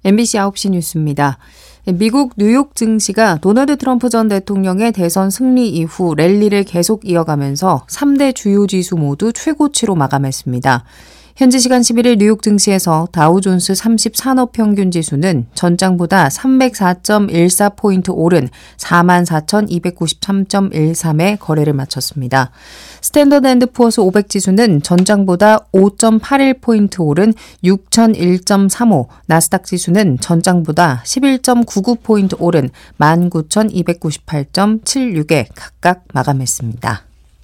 MBC 9시 뉴스입니다. 미국 뉴욕 증시가 도널드 트럼프 전 대통령의 대선 승리 이후 랠리를 계속 이어가면서 3대 주요 지수 모두 최고치로 마감했습니다. 현지 시간 11일 뉴욕 증시에서 다우존스 30산업평균지수는 전장보다 304.14포인트 오른 44,293.13에 거래를 마쳤습니다. 스탠더드앤드푸어스 500지수는 전장보다 5.81포인트 오른 6,001.35, 나스닥 지수는 전장보다 11.99포인트 오른 19,298.76에 각각 마감했습니다.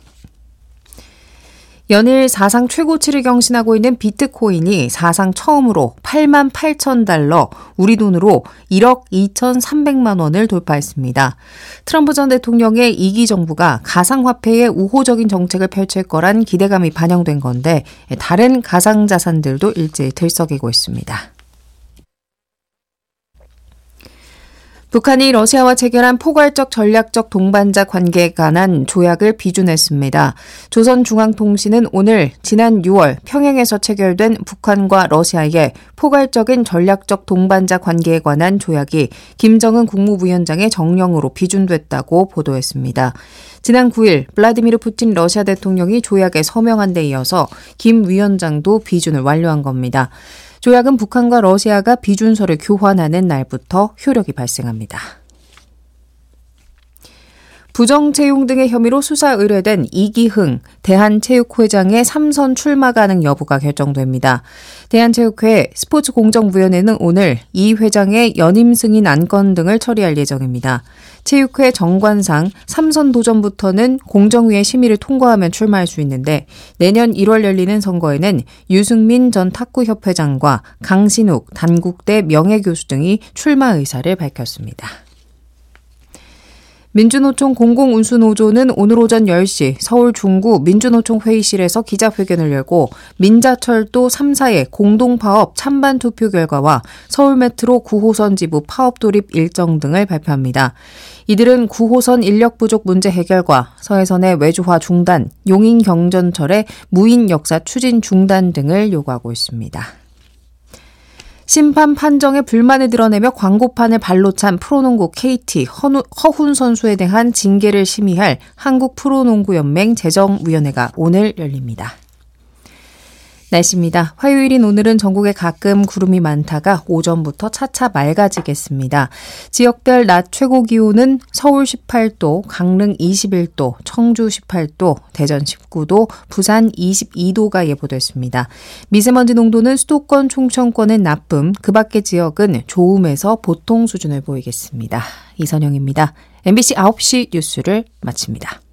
연일 사상 최고치를 경신하고 있는 비트코인이 사상 처음으로 88,000달러, 우리 돈으로 1억 2,300만 원을 돌파했습니다. 트럼프 전 대통령의 2기 정부가 가상화폐의 우호적인 정책을 펼칠 거란 기대감이 반영된 건데 다른 가상자산들도 일제히 들썩이고 있습니다. 북한이 러시아와 체결한 포괄적 전략적 동반자 관계에 관한 조약을 비준했습니다. 조선중앙통신은 오늘 지난 6월 평양에서 체결된 북한과 러시아의 포괄적인 전략적 동반자 관계에 관한 조약이 김정은 국무위원장의 정령으로 비준됐다고 보도했습니다. 지난 9일 블라디미르 푸틴 러시아 대통령이 조약에 서명한 데 이어서 김 위원장도 비준을 완료한 겁니다. 조약은 북한과 러시아가 비준서를 교환하는 날부터 효력이 발생합니다. 부정채용 등의 혐의로 수사 의뢰된 이기흥 대한체육회장의 3선 출마 가능 여부가 결정됩니다. 대한체육회 스포츠공정위원회는 오늘 이 회장의 연임 승인 안건 등을 처리할 예정입니다. 체육회 정관상 3선 도전부터는 공정위의 심의를 통과하면 출마할 수 있는데 내년 1월 열리는 선거에는 유승민 전 탁구협회장과 강신욱 단국대 명예교수 등이 출마 의사를 밝혔습니다. 민주노총 공공운수노조는 오늘 오전 10시 서울 중구 민주노총 회의실에서 기자회견을 열고 민자철도 3사의 공동파업 찬반 투표 결과와 서울메트로 9호선 지부 파업 돌입 일정 등을 발표합니다. 이들은 9호선 인력 부족 문제 해결과 서해선의 외주화 중단, 용인경전철의 무인 역사 추진 중단 등을 요구하고 있습니다. 심판 판정에 불만을 드러내며 광고판을 발로 찬 프로농구 KT 허훈 선수에 대한 징계를 심의할 한국프로농구연맹 제정위원회가 오늘 열립니다. 날씨입니다. 화요일인 오늘은 전국에 가끔 구름이 많다가 오전부터 차차 맑아지겠습니다. 지역별 낮 최고 기온은 서울 18도, 강릉 21도, 청주 18도, 대전 19도, 부산 22도가 예보됐습니다. 미세먼지 농도는 수도권, 충청권은 나쁨, 그 밖의 지역은 좋음에서 보통 수준을 보이겠습니다. 이선영입니다. MBC 9시 뉴스를 마칩니다.